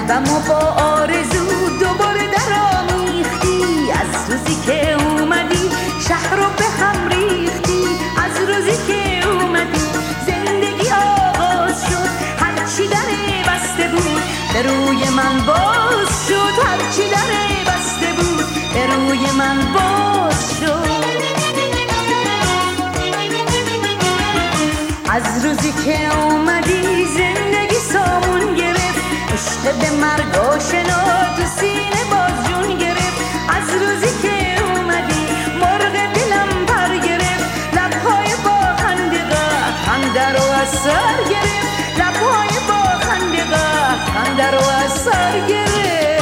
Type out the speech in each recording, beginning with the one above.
قلبمو با آرزو دوباره درآمیختی. از روزی که اومدی شهر رو به هم ریختی. از روزی که اومدی زندگی آغاز شد. هرچی دره بسته بود به روی من باز شد. هرچی دره بسته بود به روی من باز شد. از روزی که اومدی زندگی سامون گرفت. عشق به مرگ آشنا تو سینه باز جون گرفت. از روزی که اومدی مرغ دلم پر گرفت. لبهای با خنده خنده رو از سر گرفت. لبهای با خنده خنده رو از سر گرفت.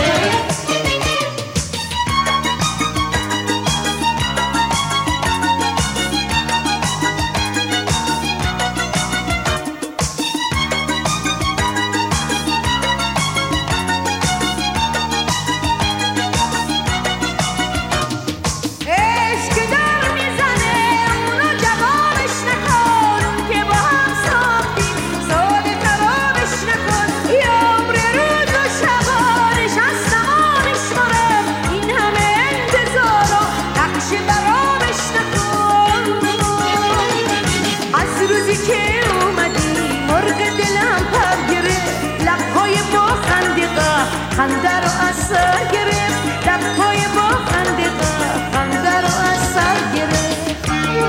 خنده رو از سر گرفت. لبهای با خنده خنده رو از سر گرفت.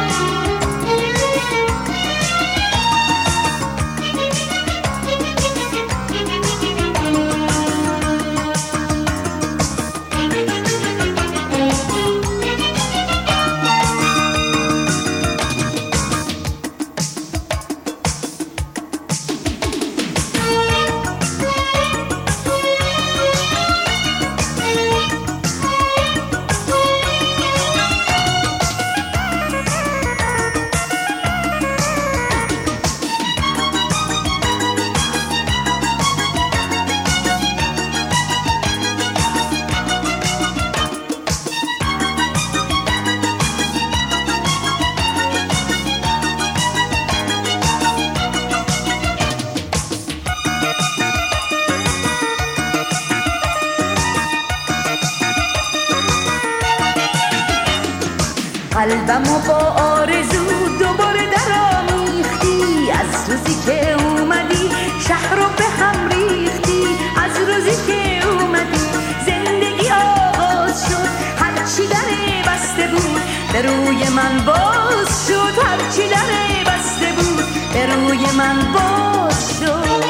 قلبمو با آرزو دوباره درآمیختی. از روزی که اومدی شهر رو به هم ریختی. از روزی که اومدی زندگی آغاز شد. هرچی دره بسته بود به روی من باز شد. هرچی دره بسته بود به روی من باز شد.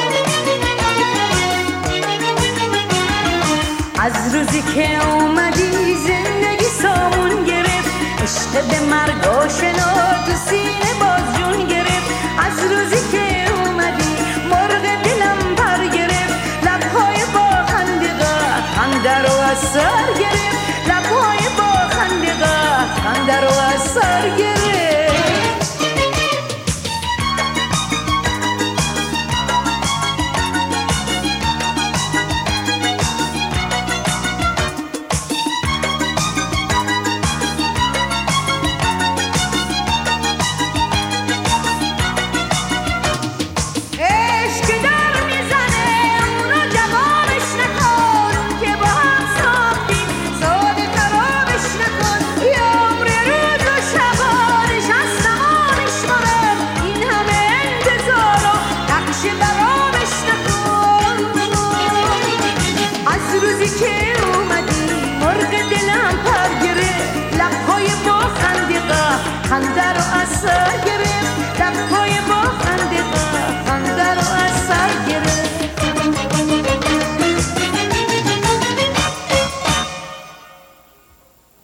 از روزی که اومدی زندگی سامون گرفت. عشق به مرگ آشنا تو سینه باز جون گرفت. از روزی که اومدی مرغ دلم پر گرفت. لبهای با خنده خنده رو از سر گرفت.